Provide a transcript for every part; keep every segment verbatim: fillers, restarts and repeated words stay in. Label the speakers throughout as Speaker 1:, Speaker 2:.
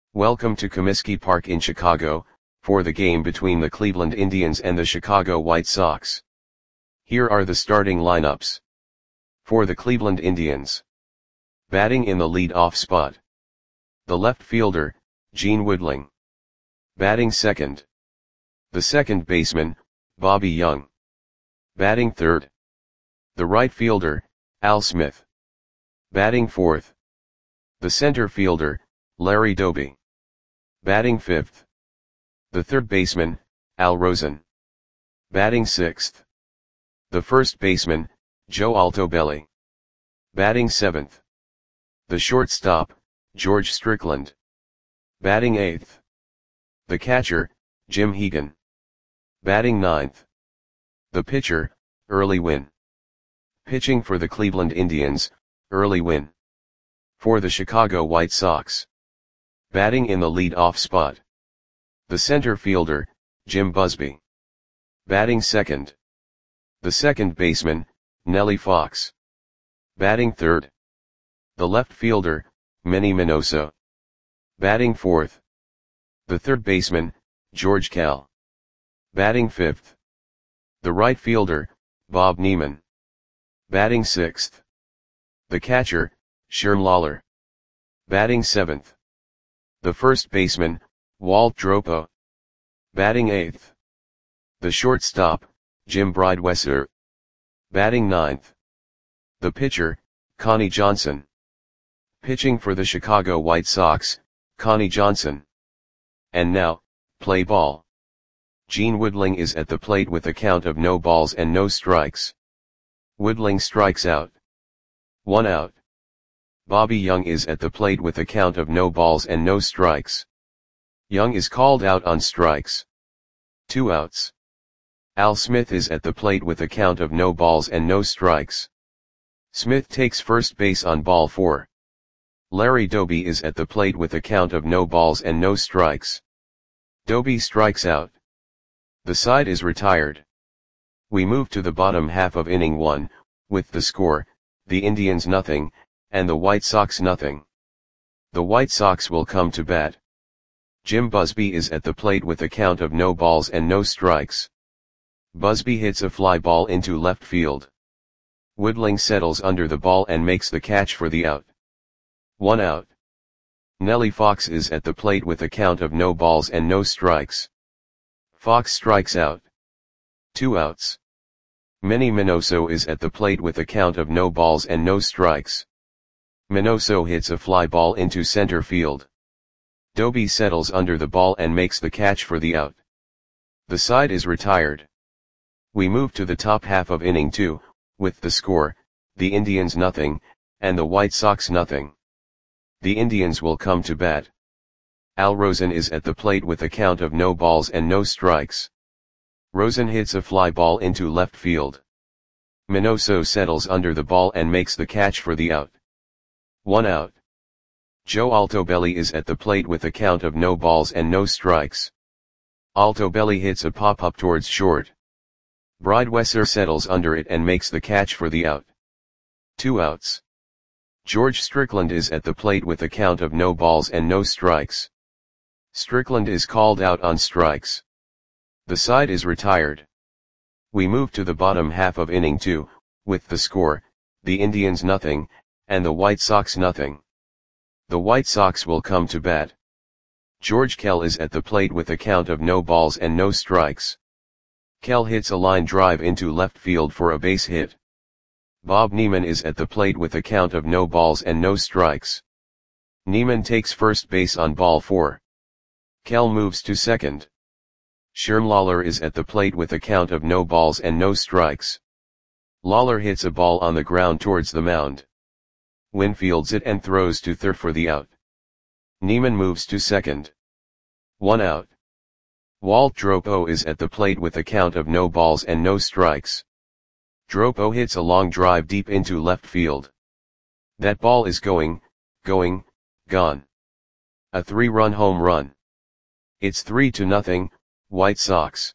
Speaker 1: Welcome to Comiskey Park in Chicago, for the game between the Cleveland Indians and the Chicago White Sox. Here are the starting lineups. For the Cleveland Indians. Batting in the lead-off spot. The left fielder, Gene Woodling. Batting second. The second baseman, Bobby Young. Batting third. The right fielder, Al Smith. Batting fourth. The center fielder, Larry Doby. Batting fifth. The third baseman, Al Rosen. Batting sixth. The first baseman, Joe Altobelli. Batting seventh. The shortstop, George Strickland. Batting eighth. The catcher, Jim Hegan. Batting ninth. The pitcher, Early Wynn. Pitching for the Cleveland Indians, Early Wynn. For the Chicago White Sox. Batting in the lead-off spot. The center fielder, Jim Busby. Batting second. The second baseman, Nellie Fox. Batting third. The left fielder, Manny Minoso. Batting fourth. The third baseman, George Kell. Batting fifth. The right fielder, Bob Neiman. Batting sixth. The catcher, Sherm Lawler. Batting seventh. The first baseman, Walt Dropo. Batting eighth. The shortstop, Jim Bridewesser. Batting ninth. The pitcher, Connie Johnson. Pitching for the Chicago White Sox, Connie Johnson. And now, play ball. Gene Woodling is at the plate with a count of no balls and no strikes. Woodling strikes out. One out. Bobby Young is at the plate with a count of no balls and no strikes. Young is called out on strikes. Two outs. Al Smith is at the plate with a count of no balls and no strikes. Smith takes first base on ball four. Larry Doby is at the plate with a count of no balls and no strikes. Doby strikes out. The side is retired. We move to the bottom half of inning one, with the score, the Indians nothing, and the White Sox nothing. The White Sox will come to bat. Jim Busby is at the plate with a count of no balls and no strikes. Busby hits a fly ball into left field. Woodling settles under the ball and makes the catch for the out. One out. Nellie Fox is at the plate with a count of no balls and no strikes. Fox strikes out. Two outs. Manny Minoso is at the plate with a count of no balls and no strikes. Minoso hits a fly ball into center field. Doby settles under the ball and makes the catch for the out. The side is retired. We move to the top half of inning two, with the score, the Indians nothing, and the White Sox nothing. The Indians will come to bat. Al Rosen is at the plate with a count of no balls and no strikes. Rosen hits a fly ball into left field. Minoso settles under the ball and makes the catch for the out. One out. Joe Altobelli is at the plate with a count of no balls and no strikes. Altobelli hits a pop-up towards short. Bridewesser settles under it and makes the catch for the out. Two outs. George Strickland is at the plate with a count of no balls and no strikes. Strickland is called out on strikes. The side is retired. We move to the bottom half of inning two, with the score, the Indians nothing, and the White Sox nothing. The White Sox will come to bat. George Kell is at the plate with a count of no balls and no strikes. Kell hits a line drive into left field for a base hit. Bob Neiman is at the plate with a count of no balls and no strikes. Neiman takes first base on ball four. Kell moves to second. Sherm Lawler is at the plate with a count of no balls and no strikes. Lawler hits a ball on the ground towards the mound. Wynn fields it and throws to third for the out. Neiman moves to second. One out. Walt Dropo is at the plate with a count of no balls and no strikes. Dropo hits a long drive deep into left field. That ball is going, going, gone. A three-run home run. It's three to nothing, White Sox.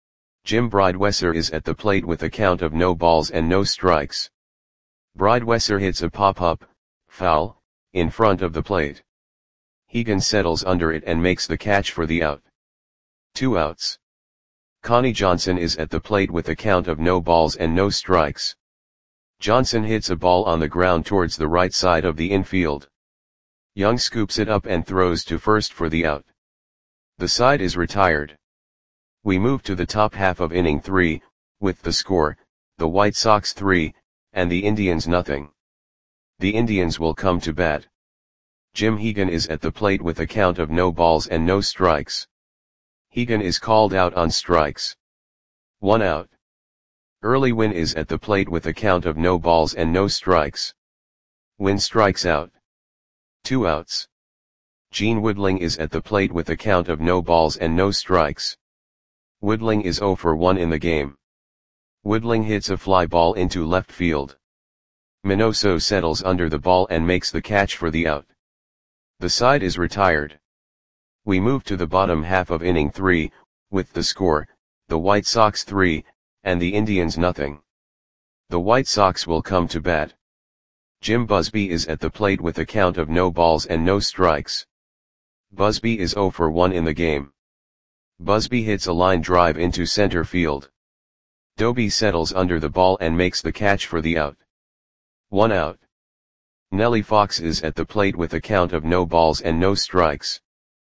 Speaker 1: Jim Bridewesser is at the plate with a count of no balls and no strikes. Bridewesser hits a pop-up, foul, in front of the plate. Hegan settles under it and makes the catch for the out. Two outs. Connie Johnson is at the plate with a count of no balls and no strikes. Johnson hits a ball on the ground towards the right side of the infield. Young scoops it up and throws to first for the out. The side is retired. We move to the top half of inning three, with the score, the White Sox three, and the Indians nothing. The Indians will come to bat. Jim Hegan is at the plate with a count of no balls and no strikes. Hegan is called out on strikes. One out. Early Wynn is at the plate with a count of no balls and no strikes. Wynn strikes out. Two outs. Gene Woodling is at the plate with a count of no balls and no strikes. Woodling is oh for one in the game. Woodling hits a fly ball into left field. Minoso settles under the ball and makes the catch for the out. The side is retired. We move to the bottom half of inning three, with the score, the White Sox three, and the Indians nothing. The White Sox will come to bat. Jim Busby is at the plate with a count of no balls and no strikes. Busby is oh for one in the game. Busby hits a line drive into center field. Doby settles under the ball and makes the catch for the out. One out. Nellie Fox is at the plate with a count of no balls and no strikes.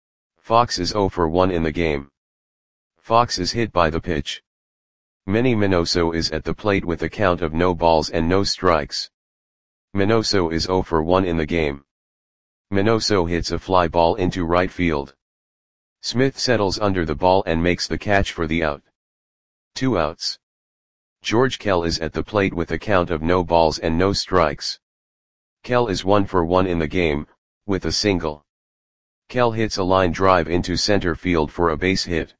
Speaker 1: Fox is oh for one in the game. Fox is hit by the pitch. Manny Minoso is at the plate with a count of no balls and no strikes. Minoso is oh for one in the game. Minoso hits a fly ball into right field. Smith settles under the ball and makes the catch for the out. Two outs. George Kell is at the plate with a count of no balls and no strikes. Kell is one for one in the game, with a single. Kell hits a line drive into center field for a base hit.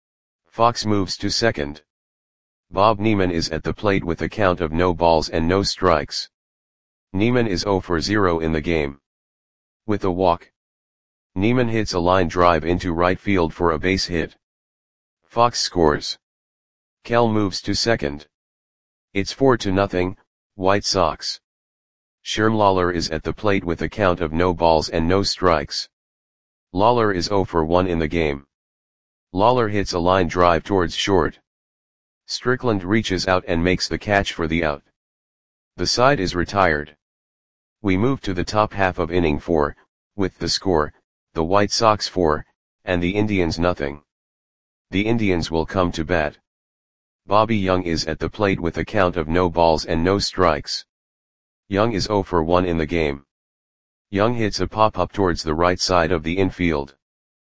Speaker 1: Fox moves to second. Bob Neiman is at the plate with a count of no balls and no strikes. Neiman is oh for zero in the game. With a walk. Neiman hits a line drive into right field for a base hit. Fox scores. Kell moves to second. It's four to nothing, White Sox. Sherm Lawler is at the plate with a count of no balls and no strikes. Lawler is oh for one in the game. Lawler hits a line drive towards short. Strickland reaches out and makes the catch for the out. The side is retired. We move to the top half of inning four, with the score, the White Sox four, and the Indians nothing. The Indians will come to bat. Bobby Young is at the plate with a count of no balls and no strikes. Young is oh for one in the game. Young hits a pop-up towards the right side of the infield.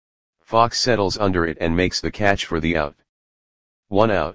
Speaker 1: Fox settles under it and makes the catch for the out. One out.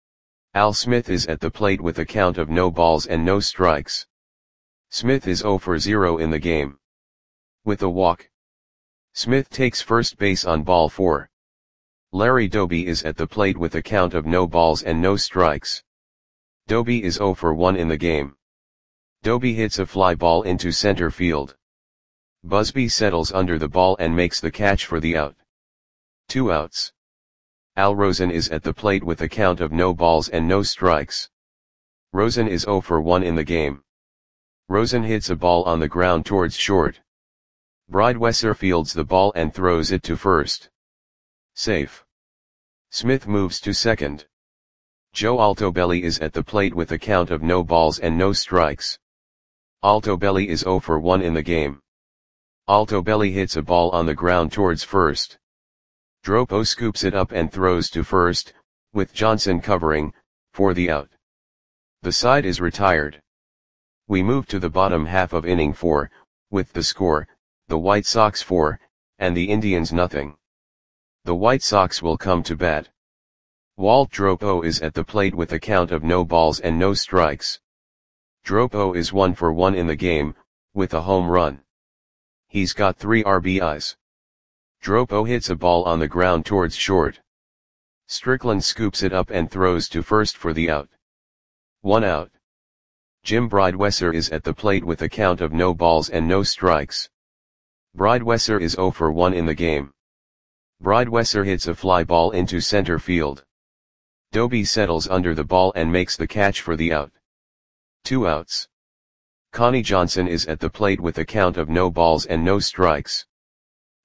Speaker 1: Al Smith is at the plate with a count of no balls and no strikes. Smith is oh for zero in the game. With a walk. Smith takes first base on ball four. Larry Doby is at the plate with a count of no balls and no strikes. Doby is oh for one in the game. Doby hits a fly ball into center field. Busby settles under the ball and makes the catch for the out. Two outs. Al Rosen is at the plate with a count of no balls and no strikes. Rosen is oh for one in the game. Rosen hits a ball on the ground towards short. Bridewesser fields the ball and throws it to first. Safe. Smith moves to second. Joe Altobelli is at the plate with a count of no balls and no strikes. Altobelli is oh for one in the game. Altobelli hits a ball on the ground towards first. Dropo scoops it up and throws to first, with Johnson covering, for the out. The side is retired. We move to the bottom half of inning four, with the score, the White Sox four, and the Indians nothing. The White Sox will come to bat. Walt Dropo is at the plate with a count of no balls and no strikes. Dropo is one for one in the game, with a home run. He's got three R B Is. Dropo hits a ball on the ground towards short. Strickland scoops it up and throws to first for the out. One out. Jim Bridewesser is at the plate with a count of no balls and no strikes. Bridewesser is oh for one in the game. Bridewesser hits a fly ball into center field. Doby settles under the ball and makes the catch for the out. Two outs. Connie Johnson is at the plate with a count of no balls and no strikes.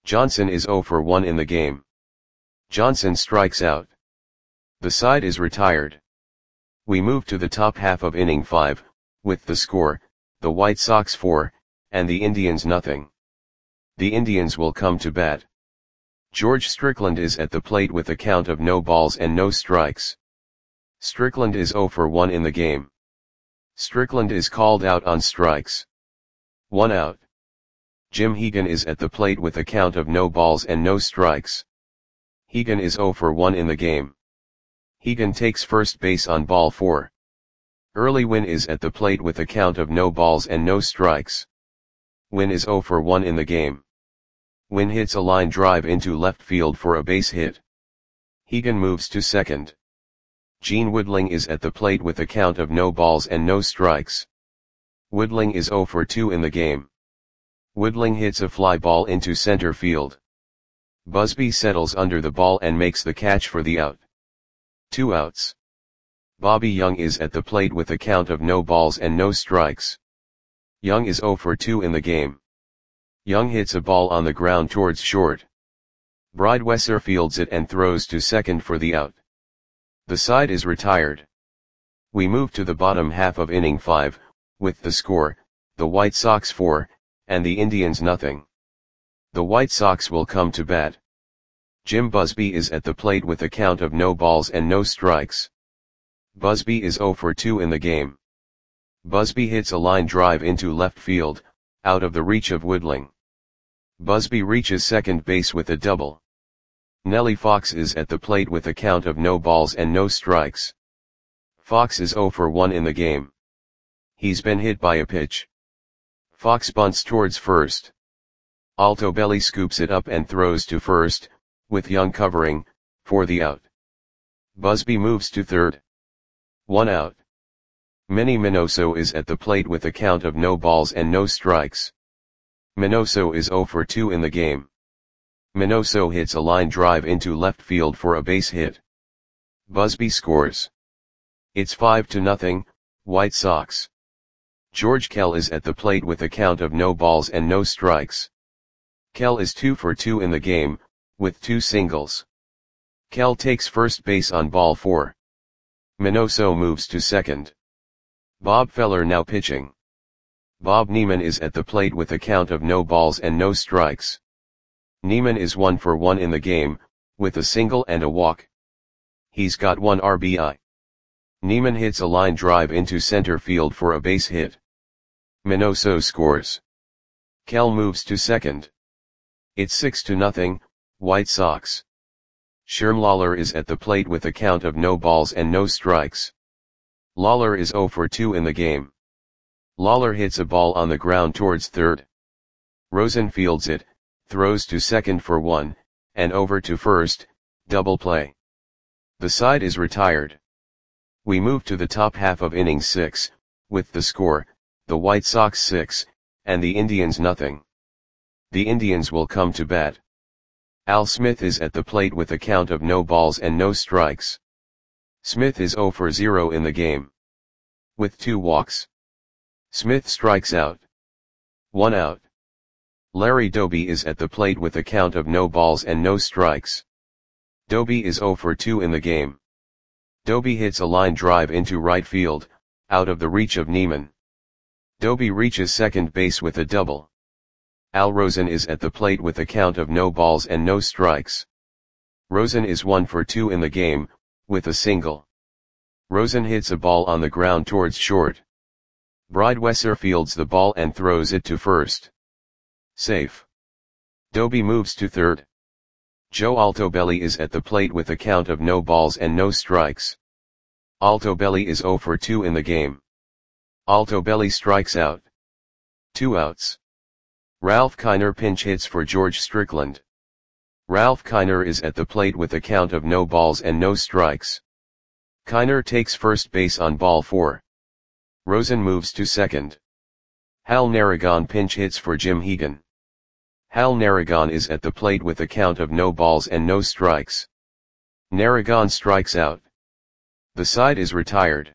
Speaker 1: Johnson is zero for one in the game. Johnson strikes out. The side is retired. We move to the top half of inning five, with the score, the White Sox four, and the Indians nothing. The Indians will come to bat. George Strickland is at the plate with a count of no balls and no strikes. Strickland is zero for one in the game. Strickland is called out on strikes. One out. Jim Hegan is at the plate with a count of no balls and no strikes. Hegan is zero for one in the game. Hegan takes first base on ball four. Early Wynn is at the plate with a count of no balls and no strikes. Wynn is zero for one in the game. Wynn hits a line drive into left field for a base hit. Hegan moves to second. Gene Woodling is at the plate with a count of no balls and no strikes. Woodling is zero for two in the game. Woodling hits a fly ball into center field. Busby settles under the ball and makes the catch for the out. Two outs. Bobby Young is at the plate with a count of no balls and no strikes. Young is zero for two in the game. Young hits a ball on the ground towards short. Bridewesser fields it and throws to second for the out. The side is retired. We move to the bottom half of inning five, with the score, the White Sox four, and the Indians nothing. The White Sox will come to bat. Jim Busby is at the plate with a count of no balls and no strikes. Busby is zero for two in the game. Busby hits a line drive into left field, out of the reach of Woodling. Busby reaches second base with a double. Nellie Fox is at the plate with a count of no balls and no strikes. Fox is zero for one in the game. He's been hit by a pitch. Fox bunts towards first. Altobelli scoops it up and throws to first, with Young covering, for the out. Busby moves to third. One out. Manny Minoso is at the plate with a count of no balls and no strikes. Minoso is zero for two in the game. Minoso hits a line drive into left field for a base hit. Busby scores. It's five to nothing, White Sox. George Kell is at the plate with a count of no balls and no strikes. Kell is two for two in the game, with two singles. Kell takes first base on ball four. Minoso moves to second. Bob Feller now pitching. Bob Neiman is at the plate with a count of no balls and no strikes. Neiman is one for one in the game, with a single and a walk. He's got one R B I. Neiman hits a line drive into center field for a base hit. Minoso scores. Kell moves to second. It's six to nothing, White Sox. Sherm Lawler is at the plate with a count of no balls and no strikes. Lawler is zero for two in the game. Lawler hits a ball on the ground towards third. Rosen fields it, throws to second for one, and over to first, double play. The side is retired. We move to the top half of inning six, with the score, the White Sox six, and the Indians nothing. The Indians will come to bat. Al Smith is at the plate with a count of no balls and no strikes. Smith is zero for zero in the game. With two walks. Smith strikes out. One out. Larry Doby is at the plate with a count of no balls and no strikes. Doby is zero for two in the game. Doby hits a line drive into right field, out of the reach of Neiman. Doby reaches second base with a double. Al Rosen is at the plate with a count of no balls and no strikes. Rosen is one for two in the game, with a single. Rosen hits a ball on the ground towards short. Bridewesser fields the ball and throws it to first. Safe. Doby moves to third. Joe Altobelli is at the plate with a count of no balls and no strikes. Altobelli is zero for two in the game. Altobelli strikes out. Two outs. Ralph Kiner pinch hits for George Strickland. Ralph Kiner is at the plate with a count of no balls and no strikes. Kiner takes first base on ball four. Rosen moves to second. Hal Narragon pinch hits for Jim Hegan. Hal Narragon is at the plate with a count of no balls and no strikes. Narragon strikes out. The side is retired.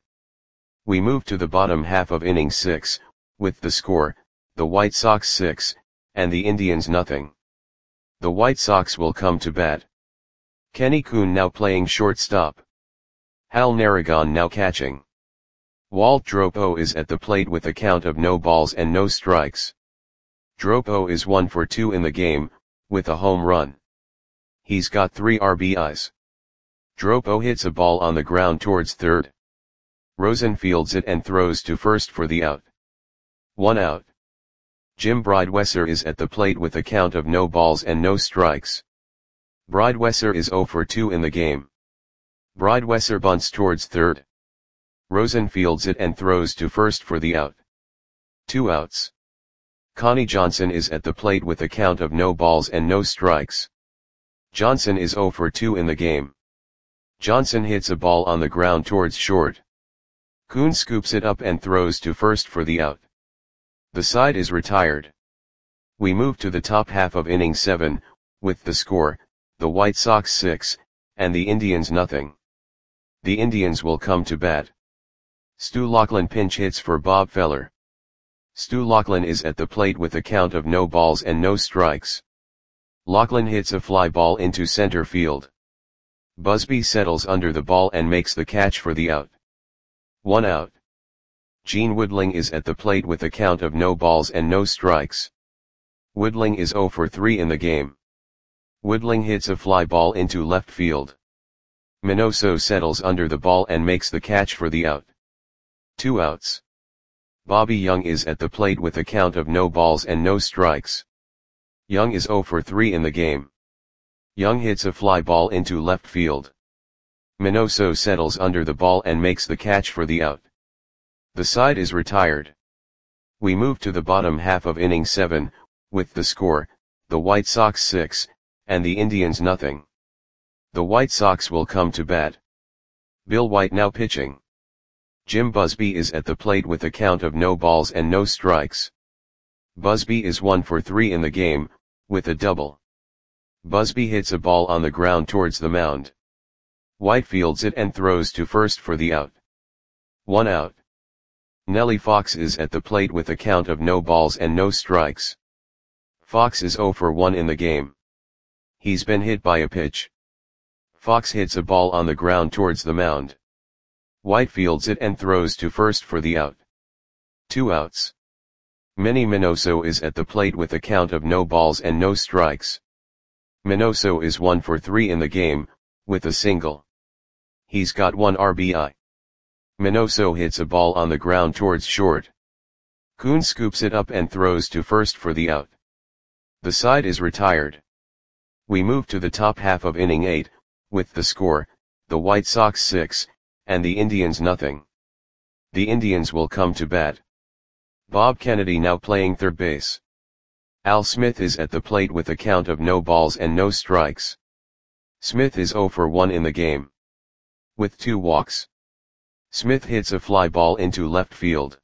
Speaker 1: We move to the bottom half of inning six, with the score, the White Sox six, and the Indians nothing. The White Sox will come to bat. Kenny Kuhn now playing shortstop. Hal Narragon now catching. Walt Dropo is at the plate with a count of no balls and no strikes. Dropo is one for two in the game, with a home run. He's got three R B Is. Dropo hits a ball on the ground towards third. Rosen fields it and throws to first for the out. One out. Jim Bridewesser is at the plate with a count of no balls and no strikes. Bridewesser is zero for two in the game. Bridewesser bunts towards third. Rosen fields it and throws to first for the out. Two outs. Connie Johnson is at the plate with a count of no balls and no strikes. Johnson is zero for two in the game. Johnson hits a ball on the ground towards short. Kuhn scoops it up and throws to first for the out. The side is retired. We move to the top half of inning seven, with the score, the White Sox six, and the Indians nothing. The Indians will come to bat. Stu Laughlin pinch hits for Bob Feller. Stu Laughlin is at the plate with a count of no balls and no strikes. Laughlin hits a fly ball into center field. Busby settles under the ball and makes the catch for the out. One out. Gene Woodling is at the plate with a count of no balls and no strikes. Woodling is zero for three in the game. Woodling hits a fly ball into left field. Minoso settles under the ball and makes the catch for the out. Two outs. Bobby Young is at the plate with a count of no balls and no strikes. Young is zero for three in the game. Young hits a fly ball into left field. Minoso settles under the ball and makes the catch for the out. The side is retired. We move to the bottom half of inning seven, with the score, the White Sox six, and the Indians nothing. The White Sox will come to bat. Bill White now pitching. Jim Busby is at the plate with a count of no balls and no strikes. Busby is one for three in the game, with a double. Busby hits a ball on the ground towards the mound. White fields it and throws to first for the out. One out. Nellie Fox is at the plate with a count of no balls and no strikes. Fox is zero for one in the game. He's been hit by a pitch. Fox hits a ball on the ground towards the mound. White fields it and throws to first for the out. Two outs. Manny Minoso is at the plate with a count of no balls and no strikes. Minoso is one for three in the game, with a single. He's got one R B I. Minoso hits a ball on the ground towards short. Kuhn scoops it up and throws to first for the out. The side is retired. We move to the top half of inning eight, with the score, the White Sox six, and the Indians nothing. The Indians will come to bat. Bob Kennedy now playing third base. Al Smith is at the plate with a count of no balls and no strikes. Smith is zero for one in the game. With two walks. Smith hits a fly ball into left field.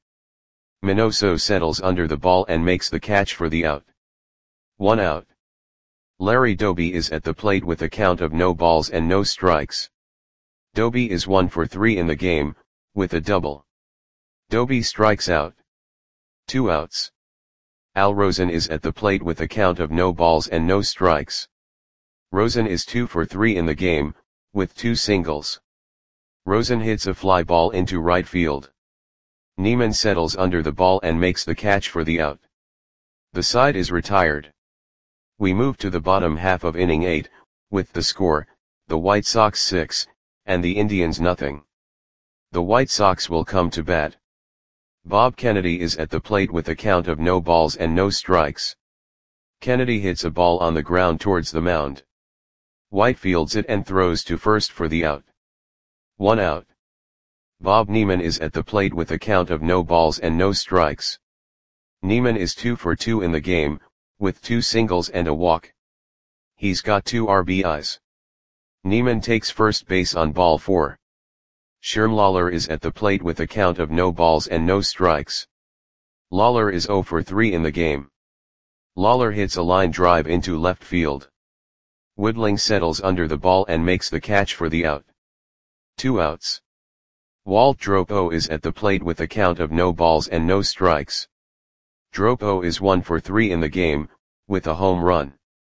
Speaker 1: Minoso settles under the ball and makes the catch for the out. One out. Larry Doby is at the plate with a count of no balls and no strikes. Doby is one for three in the game, with a double. Doby strikes out. Two outs. Al Rosen is at the plate with a count of no balls and no strikes. Rosen is two for three in the game, with two singles. Rosen hits a fly ball into right field. Neiman settles under the ball and makes the catch for the out. The side is retired. We move to the bottom half of inning eight, with the score, the White Sox six, and the Indians nothing. The White Sox will come to bat. Bob Kennedy is at the plate with a count of no balls and no strikes. Kennedy hits a ball on the ground towards the mound. White fields it and throws to first for the out. One out. Bob Neiman is at the plate with a count of no balls and no strikes. Neiman is two for two in the game, with two singles and a walk. He's got two R B Is. Neiman takes first base on ball four. Sherm Lawler is at the plate with a count of no balls and no strikes. Lawler is zero for three in the game. Lawler hits a line drive into left field. Woodling settles under the ball and makes the catch for the out. Two outs. Walt Dropo is at the plate with a count of no balls and no strikes. Dropo is one for three in the game, with a home run.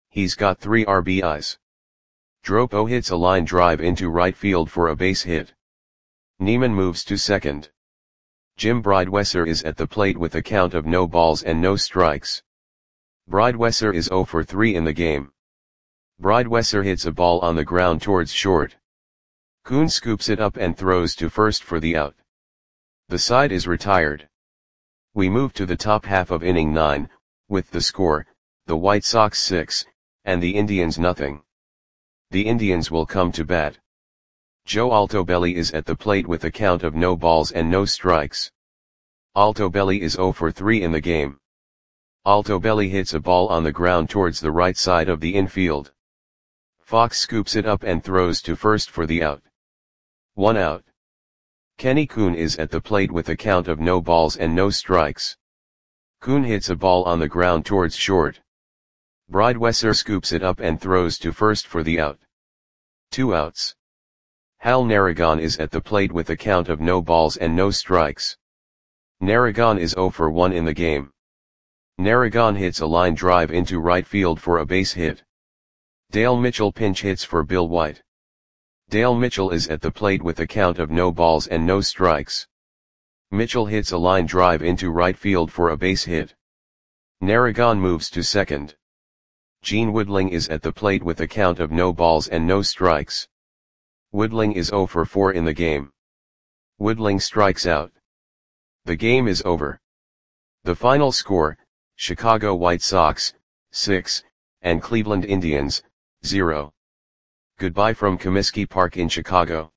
Speaker 1: He's got three R B Is. Dropo hits a line drive into right field for a base hit. Neiman moves to second. Jim Bridewesser is at the plate with a count of no balls and no strikes. Bridewesser is zero for three in the game. Bridewesser hits a ball on the ground towards short. Kuhn scoops it up and throws to first for the out. The side is retired. We move to the top half of inning nine, with the score, the White Sox six, and the Indians nothing. The Indians will come to bat. Joe Altobelli is at the plate with a count of no balls and no strikes. Altobelli is zero for three in the game. Altobelli hits a ball on the ground towards the right side of the infield. Fox scoops it up and throws to first for the out. One out. Kenny Kuhn is at the plate with a count of no balls and no strikes. Kuhn hits a ball on the ground towards short. Bridewesser scoops it up and throws to first for the out. Two outs. Hal Narragon is at the plate with a count of no balls and no strikes. Narragon is zero for one in the game. Narragon hits a line drive into right field for a base hit. Dale Mitchell pinch hits for Bill White. Dale Mitchell is at the plate with a count of no balls and no strikes. Mitchell hits a line drive into right field for a base hit. Narragon moves to second. Gene Woodling is at the plate with a count of no balls and no strikes. Woodling is zero for four in the game. Woodling strikes out. The game is over. The final score, Chicago White Sox, six, and Cleveland Indians, zero. Goodbye from Comiskey Park in Chicago.